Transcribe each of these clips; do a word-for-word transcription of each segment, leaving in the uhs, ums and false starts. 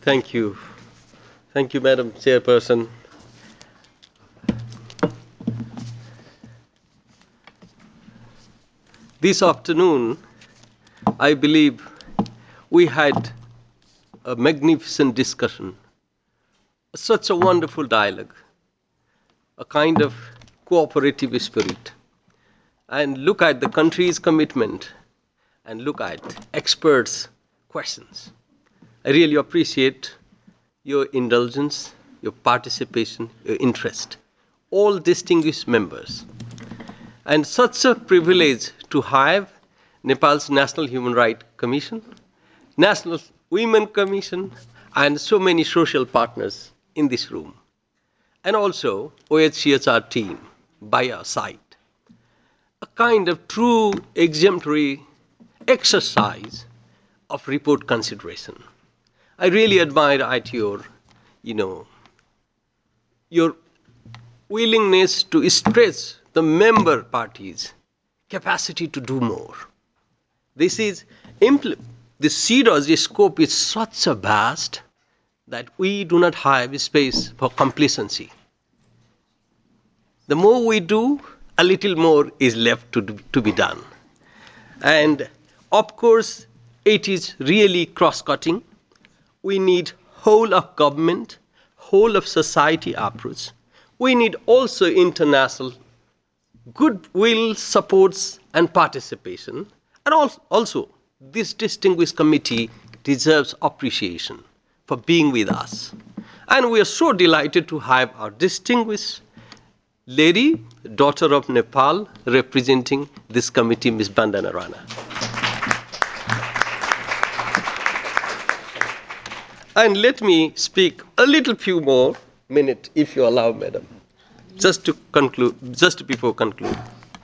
Thank you. Thank you, Madam Chairperson. This afternoon, I believe we had a magnificent discussion, such a wonderful dialogue, a kind of cooperative spirit. And look at the country's commitment and look at experts' questions. I really appreciate your indulgence, your participation, your interest, all distinguished members. And such a privilege to have Nepal's National Human Rights Commission, National Women Commission, and so many social partners in this room. And also O H C H R team by our side. A kind of true exemplary exercise of report consideration. I really admire at your, you know, your willingness to stretch the member parties' capacity to do more. This is the CEDAW's scope is such a vast that we do not have space for complacency. The more we do, a little more is left to, do, to be done. And of course, it is really cross-cutting. We need whole of government, whole of society approach. We need also international goodwill, supports, and participation. And also, this distinguished committee deserves appreciation for being with us. And we are so delighted to have our distinguished lady, daughter of Nepal, representing this committee, Miz Bandana Rana. And let me speak a little few more minutes, if you allow, madam, just to conclude, just before conclude.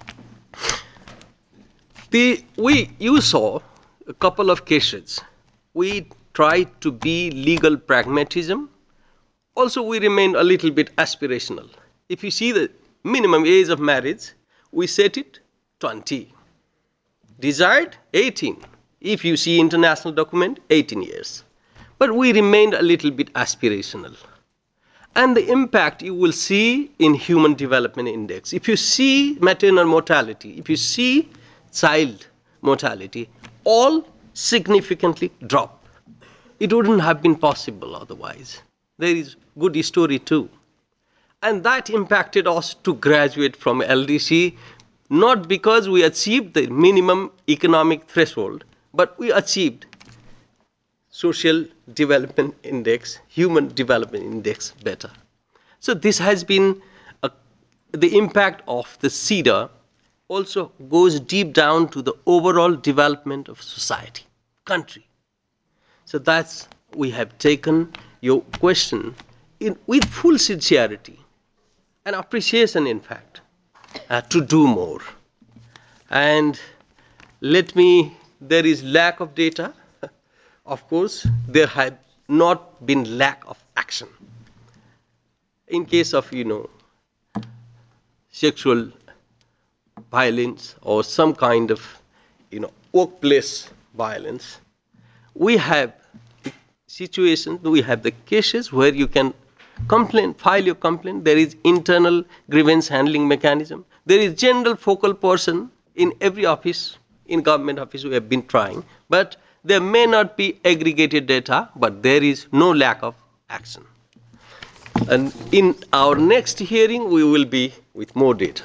The, we, you saw a couple of cases. We tried to be legal pragmatism. Also, we remained a little bit aspirational. If you see the minimum age of marriage, we set it twenty. Desired, eighteen. If you see international document, eighteen years. But we remained a little bit aspirational. And the impact you will see in Human Development Index. If you see maternal mortality, if you see child mortality, all significantly drop. It wouldn't have been possible otherwise. There is good story too. And that impacted us to graduate from L D C, not because we achieved the minimum economic threshold, but we achieved Social Development Index, Human Development Index better. So this has been a, the impact of the CEDAW also goes deep down to the overall development of society, country. So that's, we have taken your question in, with full sincerity and appreciation, in fact, uh, to do more. And let me, there is lack of data. Of course, there had not been lack of action. In case of, you know, sexual violence or some kind of, you know, workplace violence, we have situations, we have the cases where you can complain, file your complaint. There is internal grievance handling mechanism. There is general focal person in every office, in government office we have been trying, but there may not be aggregated data, but there is no lack of action. And in our next hearing, we will be with more data.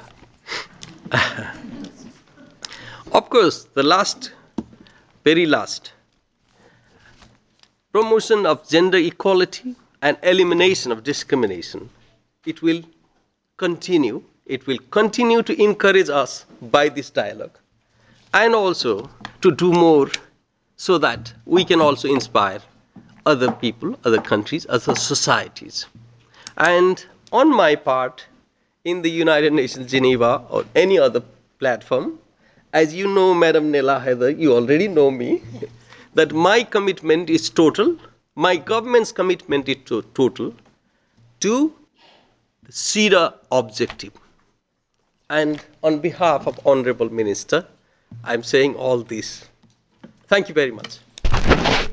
Of course, the last, very last, promotion of gender equality and elimination of discrimination. It will continue. It will continue to encourage us by this dialogue and also to do more so that we can also inspire other people, other countries, other societies. And on my part, in the United Nations Geneva or any other platform, as you know, Madam Nela Heather, you already know me, that my commitment is total, my government's commitment is to total to the CEDAW objective. And on behalf of Honorable Minister, I'm saying all this. Thank you very much.